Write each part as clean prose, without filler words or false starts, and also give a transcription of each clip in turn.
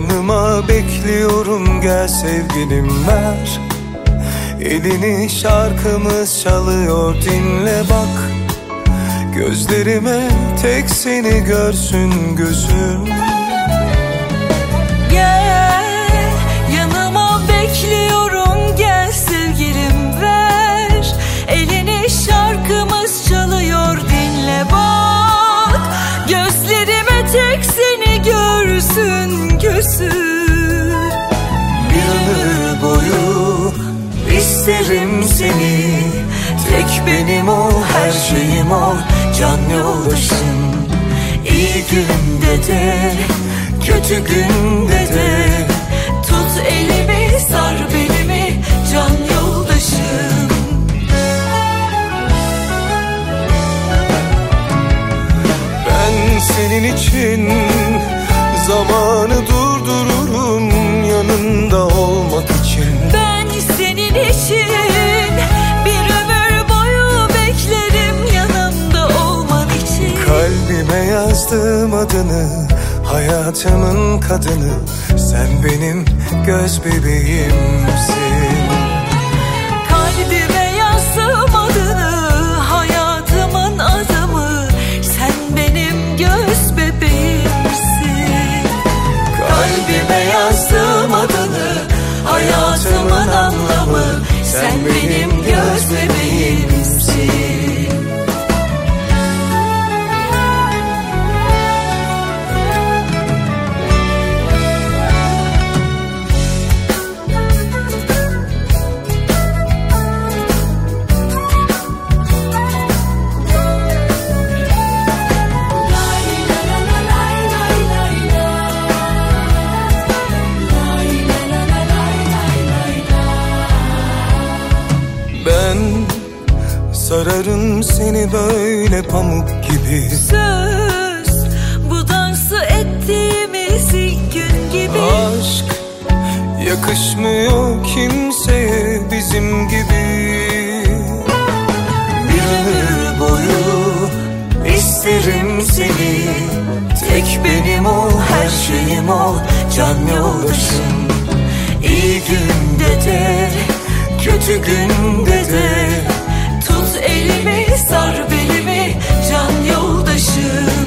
Yanıma bekliyorum, gel sevgilim ver elini, şarkımız çalıyor, dinle bak. Gözlerime tek seni görsün gözüm. Gel yanıma bekliyorum, gel sevgilim ver elini, şarkımız çalıyor, dinle bak. Gözlerime tek seni görsün gözüm. Bir ömür boyu isterim seni, tek benim ol, her şeyim ol, can yoldaşım. İyi günde de kötü günde de Tut elimi, sar belimi, can yoldaşım. Ben senin için zamanı durdururum, yanında olmak için. Ben senin için bir ömür boyu beklerim, yanımda olman için. Kalbime yazdım adını, hayatımın kadını, sen benim göz bebeğimsin. Kalbime yazdım adını, hayatımın adamı, sen benim göz bebeğimsin. Kalbime yazdım adını, hayatımın anlamı, sen benim göz bebeğimsin. Ben sararım seni böyle pamuk gibi. Söz bu dansı ettiğimiz ilk gün gibi. Aşk yakışmıyor kimseye bizim gibi. Bir ömür boyu isterim seni, tek benim ol, her şeyim ol, can yoldaşım. İyi günde de kötü günde de Tut elimi, sar belimi, can yoldaşım.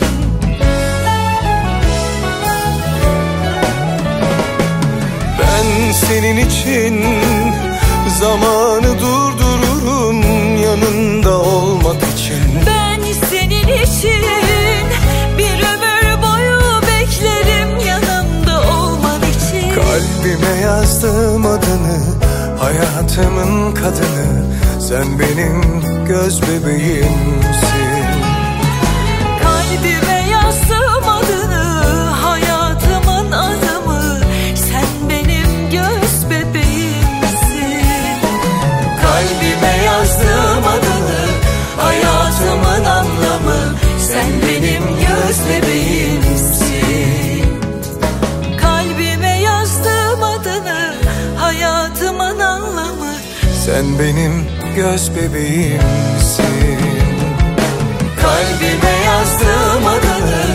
ben senin için zamanı durdururum, yanında olmak için. Ben senin için bir ömür boyu beklerim, yanımda olman için. Kalbime yazdım adını, hayatımın kadını, sen benim göz bebeğimsin. Kalbime yazdım adını, hayatımın adamı, sen benim göz bebeğimsin. Kalbime yazdım adını, hayatımın anlamı, sen benim göz bebeğimsin. Kalbime yazdım adını, hayatımın anlamı, sen benim göz bebeğimsin. Kalbime yazdım adını,